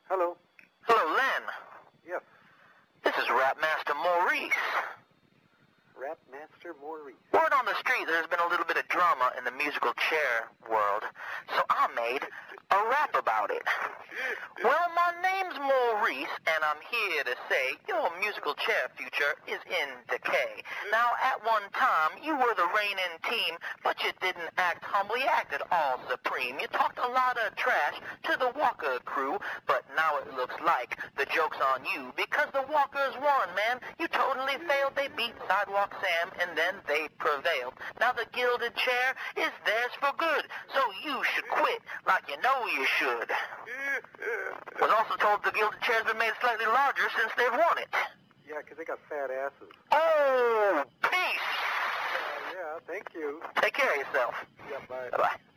Hello. Hello, Len. Yes. This is Rap Master Maurice. Rap Master Maurice. Word on the street, there's been a little bit of drama in the musical chair world, so I made a rap about it. Well, my name's Maurice, and I'm here to say your musical chair future is in decay. Now, at one time, you were the reigning team, but you didn't act humble, you acted all supreme. You talked a lot of trash to the Walker crew, but now it looks like the joke's on you, because the Walkers won, man. You totally failed. They beat Sidewalk Sam, and then they prevailed. Now the gilded chair is theirs for good, so you should quit like you know you should. Was also told the gilded chair's been made slightly larger since they've won it. Yeah, 'cause they got fat asses. Oh, peace! Yeah, thank you. Take care of yourself. Yeah, bye. Bye-bye.